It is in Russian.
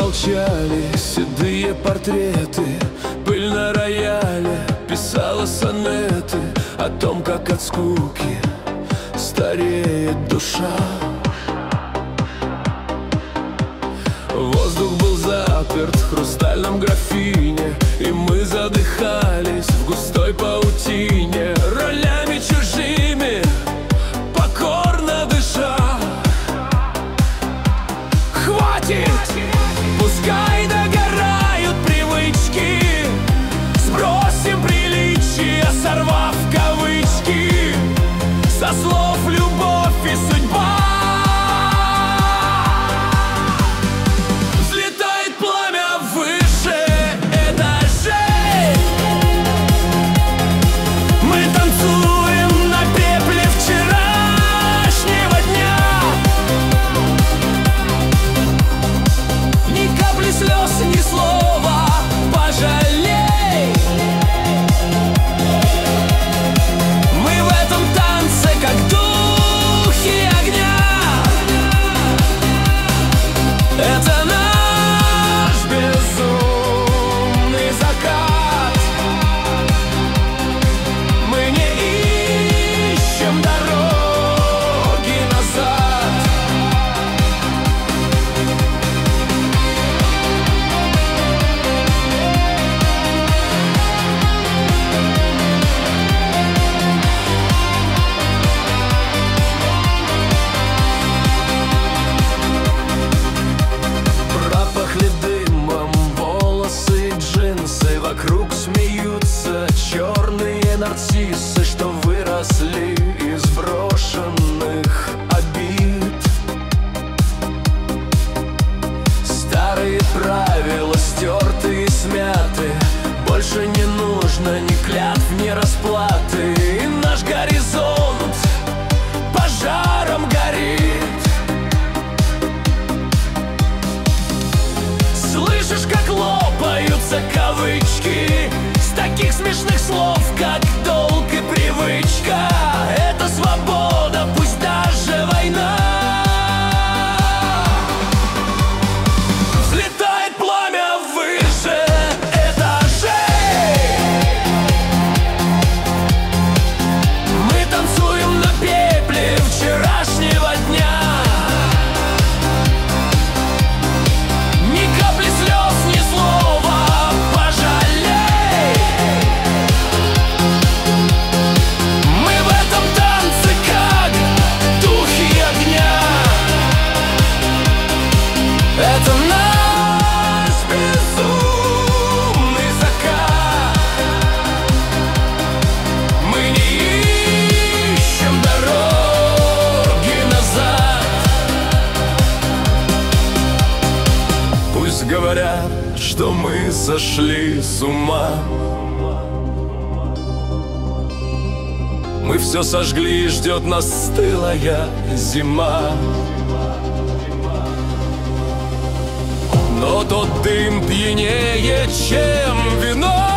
молчали седые портреты. Пыль на рояле писала сонеты о том, как от скуки стареет душа. Воздух был заперт в хрустальном графине, и мы задыхались в густой паутине, ролями чужими, покорно дыша. Хватит! Пускай догорают привычки, сбросим приличия, сорвав кавычки со слов любовь и судьба. Взлетает пламя выше этажей. Мы танцуем на пепле вчерашнего дня. Ни капли слез, ни слова пожалей. Мы в этом танце, как духи огня. Это наш безумный закат. Мы не ищем дороги назад. Пропахли дымом волосы и джинсы, вокруг смеются черные нарциссы, что выросли из брошенных обид. Старые правила стерты и смяты, больше не нужно ни клятв, ни расплаты. И наш горизонт пожаром горит. Слышишь, как лопаются кавычки с таких смешных слов, как долг и привычка. Это свобода, пусть даже война. Взлетает пламя выше этажей. Мы танцуем на пепле вчерашнего дня. Ни капли слез, ни слова пожалей. Мы в этом танце, как духи огня. Это наш безумный закат. Мы не ищем дороги назад. Пусть говорят, что мы сошли с ума. Мы все сожгли, ждет нас стылая зима. Но тот дым пьянее, чем вино.